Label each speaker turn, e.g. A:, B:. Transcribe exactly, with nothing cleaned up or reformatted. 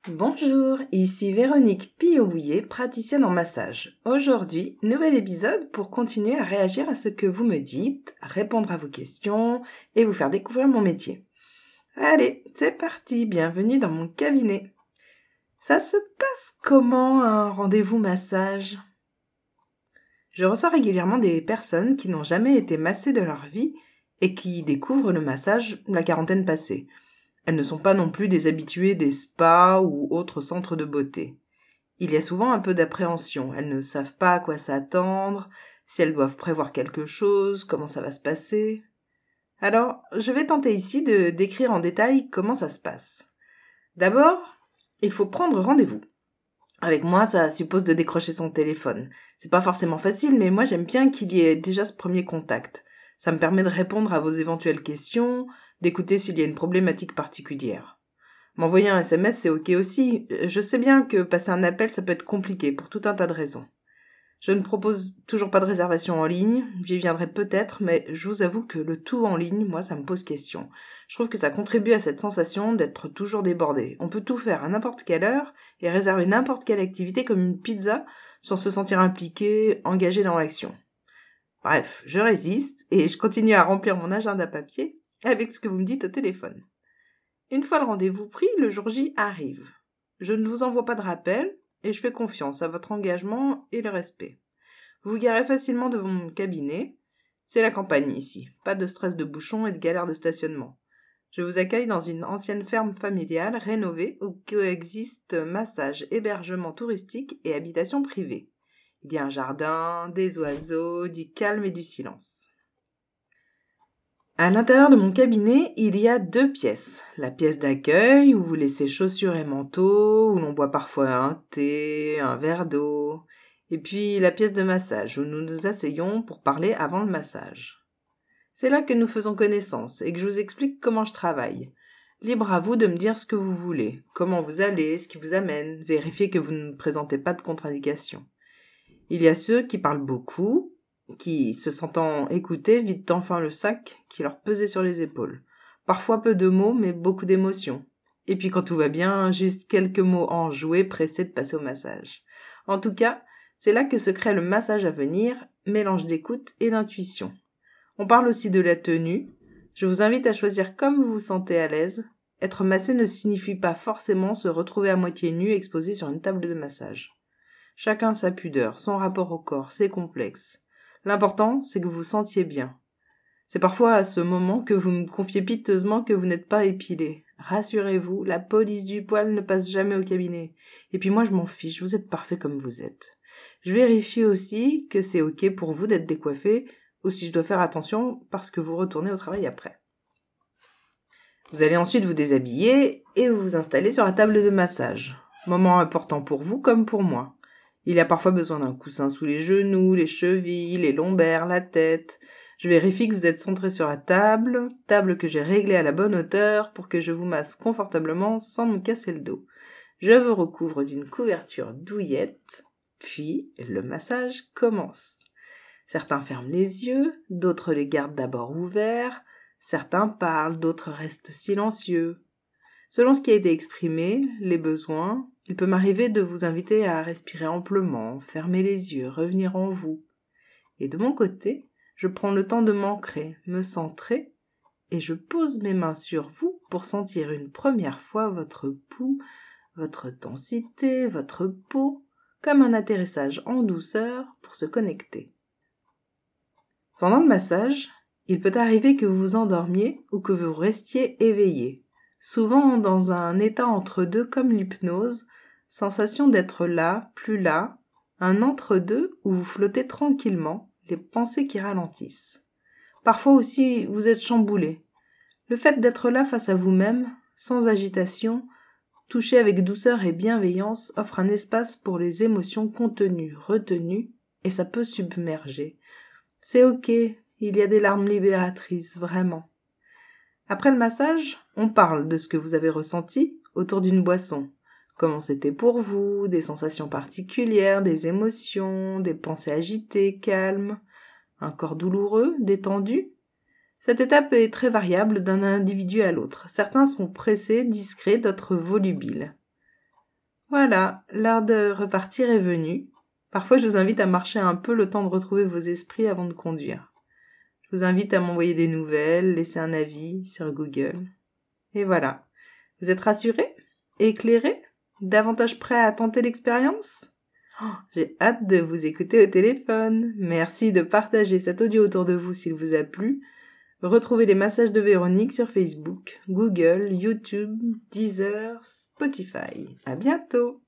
A: Bonjour, ici Véronique Pillot-Bouillet, praticienne en massage. Aujourd'hui, nouvel épisode pour continuer à réagir à ce que vous me dites, à répondre à vos questions et vous faire découvrir mon métier. Allez, c'est parti, bienvenue dans mon cabinet. Ça se passe comment un rendez-vous massage ? Je reçois régulièrement des personnes qui n'ont jamais été massées de leur vie et qui découvrent le massage la quarantaine passée. Elles ne sont pas non plus des habituées des spas ou autres centres de beauté. Il y a souvent un peu d'appréhension. Elles ne savent pas à quoi s'attendre, si elles doivent prévoir quelque chose, comment ça va se passer. Alors, je vais tenter ici de décrire en détail comment ça se passe. D'abord, il faut prendre rendez-vous. Avec moi, ça suppose de décrocher son téléphone. C'est pas forcément facile, mais moi j'aime bien qu'il y ait déjà ce premier contact. Ça me permet de répondre à vos éventuelles questions, d'écouter s'il y a une problématique particulière. M'envoyer un S M S, c'est ok aussi. Je sais bien que passer un appel, ça peut être compliqué pour tout un tas de raisons. Je ne propose toujours pas de réservation en ligne, j'y viendrai peut-être, mais je vous avoue que le tout en ligne, moi, ça me pose question. Je trouve que ça contribue à cette sensation d'être toujours débordé. On peut tout faire à n'importe quelle heure et réserver n'importe quelle activité comme une pizza sans se sentir impliqué, engagé dans l'action. Bref, je résiste et je continue à remplir mon agenda papier avec ce que vous me dites au téléphone. Une fois le rendez-vous pris, le jour J arrive. Je ne vous envoie pas de rappel et je fais confiance à votre engagement et le respect. Vous vous garez facilement devant mon cabinet. C'est la campagne ici, pas de stress de bouchons et de galères de stationnement. Je vous accueille dans une ancienne ferme familiale rénovée où coexistent massage, hébergement touristique et habitation privée. Il y a un jardin, des oiseaux, du calme et du silence. À l'intérieur de mon cabinet, il y a deux pièces. La pièce d'accueil, où vous laissez chaussures et manteaux, où l'on boit parfois un thé, un verre d'eau. Et puis la pièce de massage, où nous nous asseyons pour parler avant le massage. C'est là que nous faisons connaissance et que je vous explique comment je travaille. Libre à vous de me dire ce que vous voulez, comment vous allez, ce qui vous amène, vérifiez que vous ne présentez pas de contre-indication. Il y a ceux qui parlent beaucoup, qui, se sentant écoutés, vident enfin le sac qui leur pesait sur les épaules. Parfois peu de mots, mais beaucoup d'émotions. Et puis quand tout va bien, juste quelques mots enjoués pressés de passer au massage. En tout cas, c'est là que se crée le massage à venir, mélange d'écoute et d'intuition. On parle aussi de la tenue. Je vous invite à choisir comme vous vous sentez à l'aise. Être massé ne signifie pas forcément se retrouver à moitié nu exposé sur une table de massage. Chacun sa pudeur, son rapport au corps, c'est complexe. L'important, c'est que vous vous sentiez bien. C'est parfois à ce moment que vous me confiez piteusement que vous n'êtes pas épilé. Rassurez-vous, la police du poil ne passe jamais au cabinet. Et puis moi, je m'en fiche, vous êtes parfait comme vous êtes. Je vérifie aussi que c'est ok pour vous d'être décoiffé, ou si je dois faire attention parce que vous retournez au travail après. Vous allez ensuite vous déshabiller et vous vous installer sur la table de massage. Moment important pour vous comme pour moi. Il y a parfois besoin d'un coussin sous les genoux, les chevilles, les lombaires, la tête. Je vérifie que vous êtes centré sur la table, table que j'ai réglée à la bonne hauteur pour que je vous masse confortablement sans me casser le dos. Je vous recouvre d'une couverture douillette, puis le massage commence. Certains ferment les yeux, d'autres les gardent d'abord ouverts, certains parlent, d'autres restent silencieux. Selon ce qui a été exprimé, les besoins, il peut m'arriver de vous inviter à respirer amplement, fermer les yeux, revenir en vous. Et de mon côté, je prends le temps de m'ancrer, me centrer, et je pose mes mains sur vous pour sentir une première fois votre pouls, votre densité, votre peau, comme un atterrissage en douceur pour se connecter. Pendant le massage, il peut arriver que vous vous endormiez ou que vous restiez éveillé. Souvent dans un état entre deux comme l'hypnose, sensation d'être là, plus là, un entre-deux où vous flottez tranquillement, les pensées qui ralentissent. Parfois aussi vous êtes chamboulé. Le fait d'être là face à vous-même, sans agitation, touché avec douceur et bienveillance, offre un espace pour les émotions contenues, retenues, et ça peut submerger. C'est ok, il y a des larmes libératrices, vraiment. Après le massage, on parle de ce que vous avez ressenti autour d'une boisson. Comment c'était pour vous, des sensations particulières, des émotions, des pensées agitées, calmes, un corps douloureux, détendu. Cette étape est très variable d'un individu à l'autre. Certains sont pressés, discrets, d'autres volubiles. Voilà, l'heure de repartir est venue. Parfois, je vous invite à marcher un peu le temps de retrouver vos esprits avant de conduire. Je vous invite à m'envoyer des nouvelles, laisser un avis sur Google. Et voilà. Vous êtes rassurés? Éclairés? Davantage prêts à tenter l'expérience? Oh, j'ai hâte de vous écouter au téléphone. Merci de partager cet audio autour de vous s'il vous a plu. Retrouvez les massages de Véronique sur Facebook, Google, YouTube, Deezer, Spotify. À bientôt!